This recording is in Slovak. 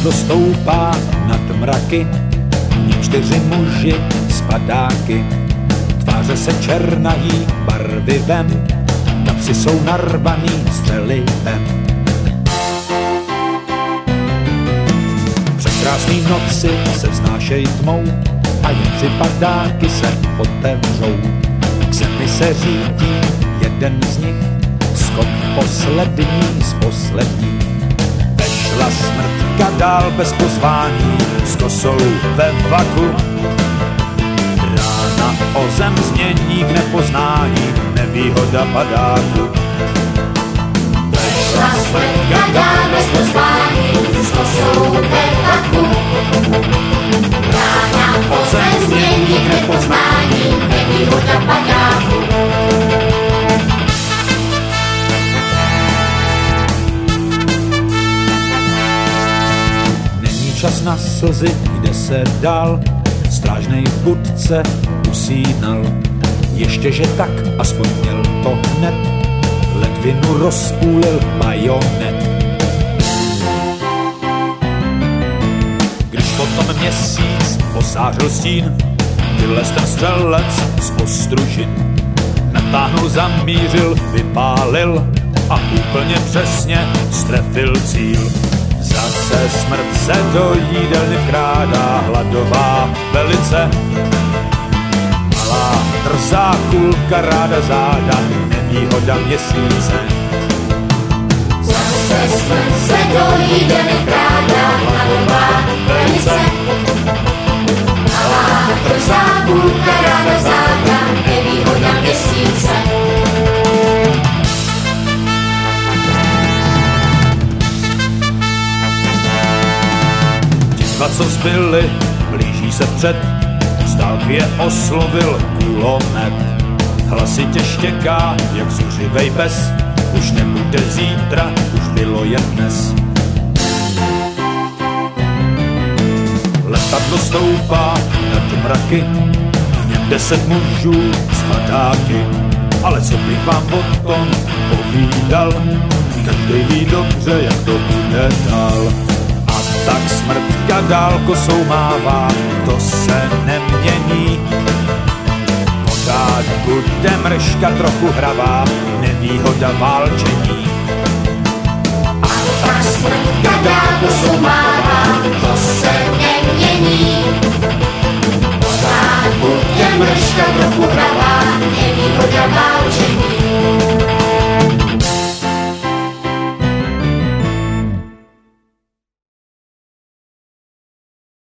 Letadlo stoupá nad mraky, v ní 4 muži s padáky. Tváře se černají barvivem, kapsy jsou narvaný střelivem. Překrásný noci se vznášej tmou a jen 3 padáky se otevřou. K zemi se řídí jeden z nich, skok poslední z posledních. Vešla smrtka dál bez pozvání, s kosou ve vaku. Rána o zem změní k nepoznání, nevýhoda padáku. Vešla smrtka dál bez pozvání, s kosou ve vaku. Rána o zem změní k nepoznání, nevýhoda padáku. Čas na slzy, jde se dál, strážnej v budce usínal. Ještě že tak, aspoň měl to hned, ledvinu rozpůlil bajonet. Když potom měsíc osářil stín, vylez ten střelec z ostružin. Natáhnul, zamířil, vypálil a úplně přesně strefil cíl. Zase smrt se do jídelny vkrádá, hladová velice. Malá drzá kulka ráda záda, nevýhoda měsíce. Zase smrt se do jídelny vkrádá, hladová velice. Malá drzá kulka ráda záda, nevýhoda měsíce. Dva, co zbyli, blíží se vpřed, z dálky je oslovil kulomet. Hlasitě štěká, jak zuřivej pes, už nebude zítra, už bylo jen dnes. Letadlo stoupá nad mraky, v něm 10 mužů s padáky. Ale co bych vám o tom povídal, každý ví dobře, jak to bude dál. Tak smrtka dál kosou mává, to se nemění. Pořád bude mrška trochu hravá, nevýhoda válčení. A tak smrtka dál kosou mává, to se nemění. Pořád bude mrška trochu hravá, nevýhoda válčení.